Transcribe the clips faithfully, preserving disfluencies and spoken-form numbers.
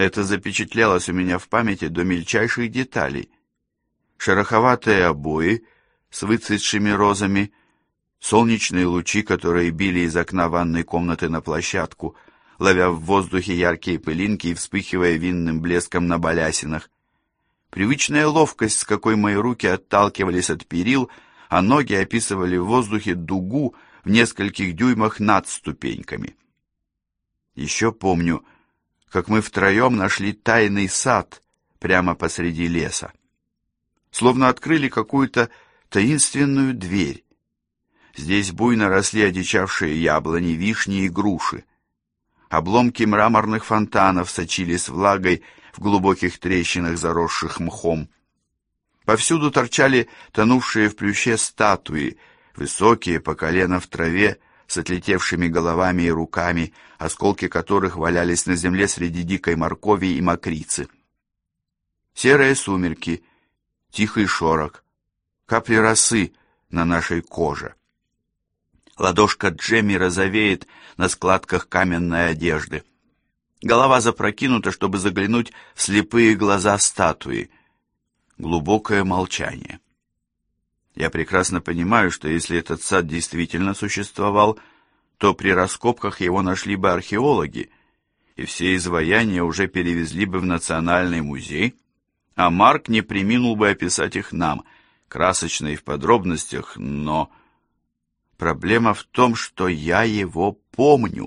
Это запечатлелось у меня в памяти до мельчайших деталей. Шероховатые обои с выцветшими розами, солнечные лучи, которые били из окна ванной комнаты на площадку, ловя в воздухе яркие пылинки и вспыхивая винным блеском на балясинах. Привычная ловкость, с какой мои руки отталкивались от перил, а ноги описывали в воздухе дугу в нескольких дюймах над ступеньками. Еще помню, как мы втроем нашли тайный сад прямо посреди леса. Словно открыли какую-то таинственную дверь. Здесь буйно росли одичавшие яблони, вишни и груши. Обломки мраморных фонтанов сочились влагой в глубоких трещинах, заросших мхом. Повсюду торчали тонувшие в плюще статуи, высокие по колено в траве, с отлетевшими головами и руками, осколки которых валялись на земле среди дикой моркови и мокрицы. Серые сумерки, тихий шорох, капли росы на нашей коже. Ладошка Джемми розовеет на складках каменной одежды. Голова запрокинута, чтобы заглянуть в слепые глаза статуи. Глубокое молчание. Я прекрасно понимаю, что если этот сад действительно существовал, то при раскопках его нашли бы археологи, и все изваяния уже перевезли бы в Национальный музей, а Марк не преминул бы описать их нам, красочно и в подробностях, но проблема в том, что я его помню.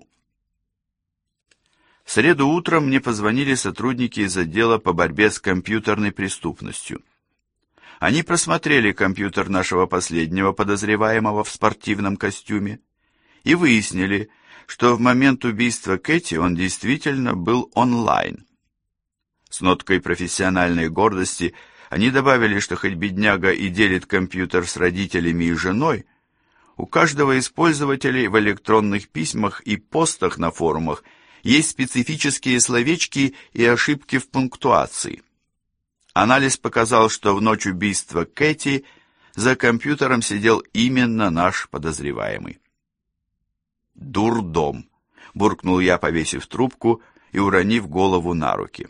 В среду утром мне позвонили сотрудники из отдела по борьбе с компьютерной преступностью. Они просмотрели компьютер нашего последнего подозреваемого в спортивном костюме и выяснили, что в момент убийства Кэти он действительно был онлайн. С ноткой профессиональной гордости они добавили, что хоть бедняга и делит компьютер с родителями и женой, у каждого из пользователей в электронных письмах и постах на форумах есть специфические словечки и ошибки в пунктуации. Анализ показал, что в ночь убийства Кэти за компьютером сидел именно наш подозреваемый. «Дурдом!» — буркнул я, повесив трубку и уронив голову на руки.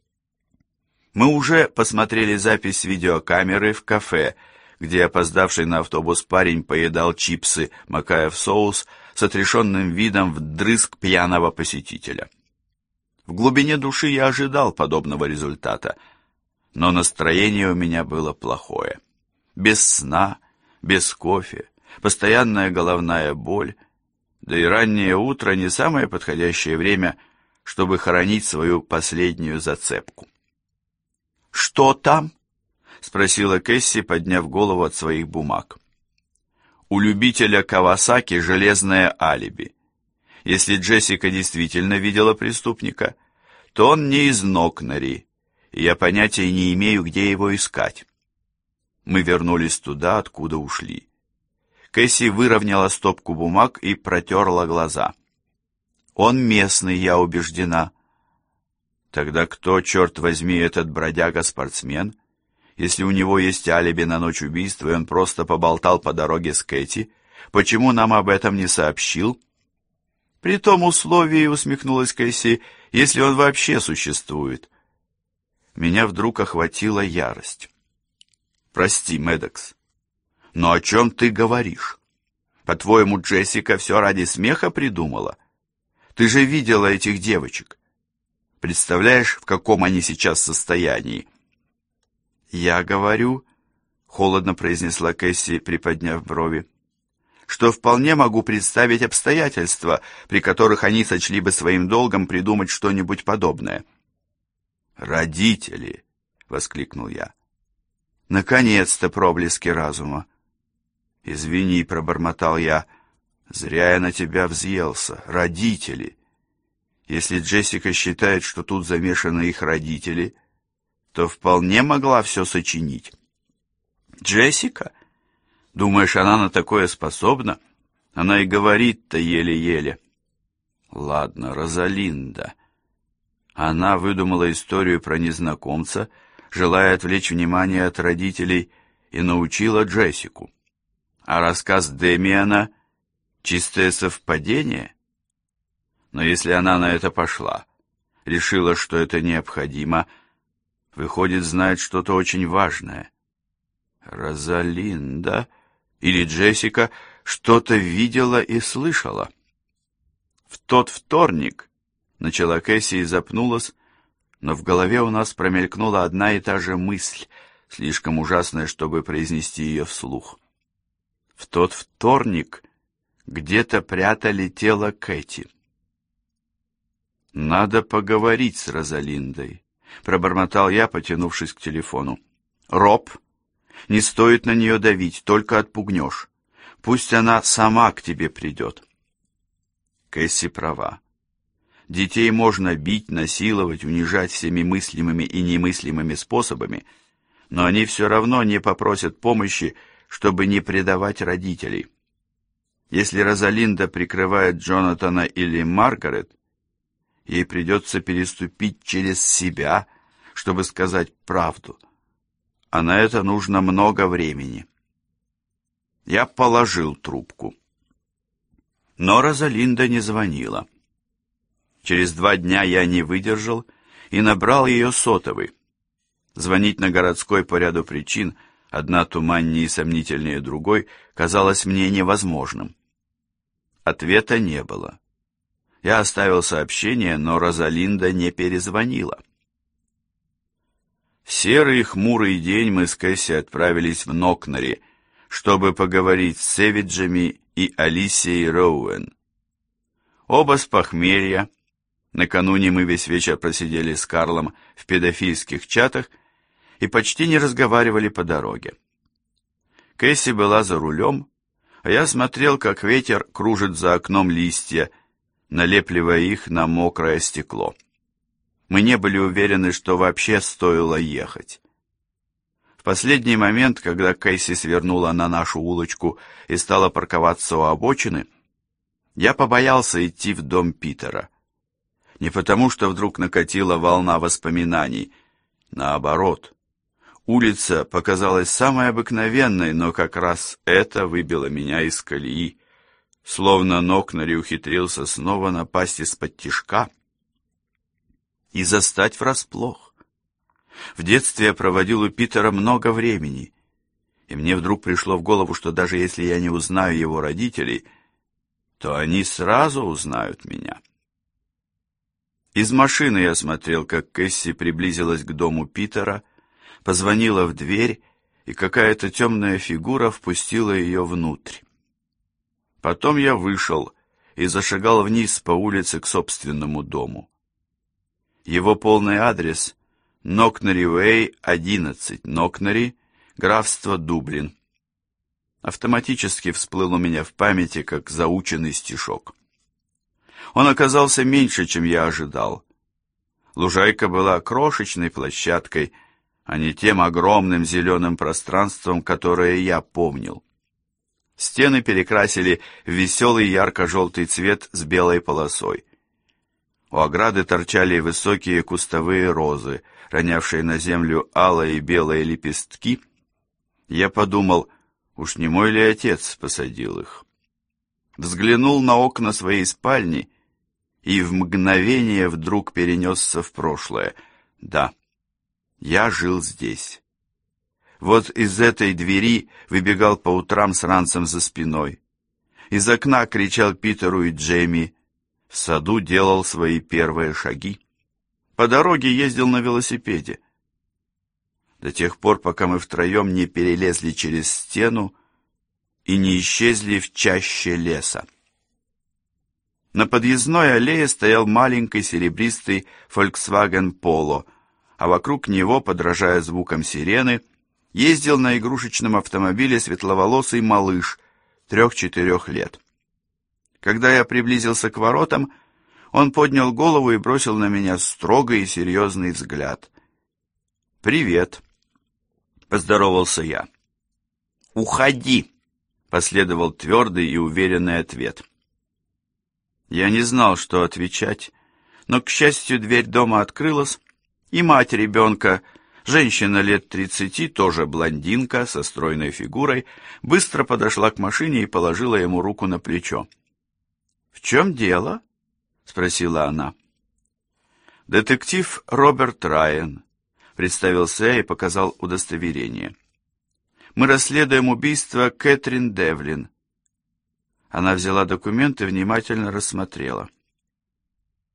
Мы уже посмотрели запись видеокамеры в кафе, где опоздавший на автобус парень поедал чипсы, макая в соус, с отрешенным видом вдрызг пьяного посетителя. В глубине души я ожидал подобного результата, но настроение у меня было плохое. Без сна, без кофе, постоянная головная боль, да и раннее утро не самое подходящее время, чтобы хоронить свою последнюю зацепку. «Что там?» — спросила Кэсси, подняв голову от своих бумаг. «У любителя Кавасаки железное алиби. Если Джессика действительно видела преступника, то он не из Нокнари, и я понятия не имею, где его искать». Мы вернулись туда, откуда ушли. Кэсси выровняла стопку бумаг и протерла глаза. «Он местный, я убеждена». «Тогда кто, черт возьми, этот бродяга-спортсмен? Если у него есть алиби на ночь убийства, и он просто поболтал по дороге с Кэти, почему нам об этом не сообщил?» «При том условии, — усмехнулась Кэсси, — если он вообще существует». Меня вдруг охватила ярость. «Прости, Мэддокс, но о чем ты говоришь? По-твоему, Джессика все ради смеха придумала? Ты же видела этих девочек. Представляешь, в каком они сейчас состоянии?» «Я говорю, — холодно произнесла Кэсси, приподняв брови, — что вполне могу представить обстоятельства, при которых они сочли бы своим долгом придумать что-нибудь подобное». «Родители!» — воскликнул я. «Наконец-то проблески разума!» «Извини, — пробормотал я, — зря я на тебя взъелся. Родители! Если Джессика считает, что тут замешаны их родители, то вполне могла все сочинить». «Джессика? Думаешь, она на такое способна? Она и говорит-то еле-еле». «Ладно, Розалинда». Она выдумала историю про незнакомца, желая отвлечь внимание от родителей, и научила Джессику. А рассказ Демиана — чистое совпадение? Но если она на это пошла, решила, что это необходимо, выходит, знает что-то очень важное. Розалинда или Джессика что-то видела и слышала. В тот вторник, начала Кэсси и запнулась, но в голове у нас промелькнула одна и та же мысль, слишком ужасная, чтобы произнести ее вслух. В тот вторник где-то прятали тело Кэти. «Надо поговорить с Розалиндой», — пробормотал я, потянувшись к телефону. «Роб, не стоит на нее давить, только отпугнешь. Пусть она сама к тебе придет». Кэсси права. Детей можно бить, насиловать, унижать всеми мыслимыми и немыслимыми способами, но они все равно не попросят помощи, чтобы не предавать родителей. Если Розалинда прикрывает Джонатана или Маргарет, ей придется переступить через себя, чтобы сказать правду, а на это нужно много времени. Я положил трубку. Но Розалинда не звонила. Через два дня я не выдержал и набрал ее сотовый. Звонить на городской по ряду причин, одна туманнее и сомнительнее другой, казалось мне невозможным. Ответа не было. Я оставил сообщение, но Розалинда не перезвонила. В серый хмурый день мы с Кэсси отправились в Нокнери, чтобы поговорить с Сэвиджами и Алисией Роуэн. Оба с похмелья. Накануне мы весь вечер просидели с Карлом в педофильских чатах и почти не разговаривали по дороге. Кэсси была за рулем, а я смотрел, как ветер кружит за окном листья, налепливая их на мокрое стекло. Мы не были уверены, что вообще стоило ехать. В последний момент, когда Кэсси свернула на нашу улочку и стала парковаться у обочины, я побоялся идти в дом Питера. Не потому, что вдруг накатила волна воспоминаний. Наоборот, улица показалась самой обыкновенной, но как раз это выбило меня из колеи, словно Нокнери ухитрился снова напасть из-под тишка и застать врасплох. В детстве я проводил у Питера много времени, и мне вдруг пришло в голову, что даже если я не узнаю его родителей, то они сразу узнают меня. Из машины я смотрел, как Кэсси приблизилась к дому Питера, позвонила в дверь, и какая-то темная фигура впустила ее внутрь. Потом я вышел и зашагал вниз по улице к собственному дому. Его полный адрес — Нокнери-Уэй, одиннадцать, Нокнери, графство Дублин. Автоматически всплыл у меня в памяти, как заученный стишок. Он оказался меньше, чем я ожидал. Лужайка была крошечной площадкой, а не тем огромным зеленым пространством, которое я помнил. Стены перекрасили в веселый ярко-желтый цвет с белой полосой. У ограды торчали высокие кустовые розы, ронявшие на землю алые и белые лепестки. Я подумал, уж не мой ли отец посадил их. Взглянул на окна своей спальни и в мгновение вдруг перенесся в прошлое. Да, я жил здесь. Вот из этой двери выбегал по утрам с ранцем за спиной. Из окна кричал Питеру и Джейми. В саду делал свои первые шаги. По дороге ездил на велосипеде. До тех пор, пока мы втроем не перелезли через стену и не исчезли в чаще леса. На подъездной аллее стоял маленький серебристый Volkswagen Polo, а вокруг него, подражая звукам сирены, ездил на игрушечном автомобиле светловолосый малыш трех-четырех лет. Когда я приблизился к воротам, он поднял голову и бросил на меня строгий и серьезный взгляд. «Привет», — поздоровался я. «Уходи», — последовал твердый и уверенный ответ. Я не знал, что отвечать, но, к счастью, дверь дома открылась, и мать ребенка, женщина лет тридцати, тоже блондинка, со стройной фигурой, быстро подошла к машине и положила ему руку на плечо. «В чем дело?» — спросила она. Детектив Роберт Райан, представился и показал удостоверение. Мы расследуем убийство Кэтрин Девлин. Она взяла документы и внимательно рассмотрела.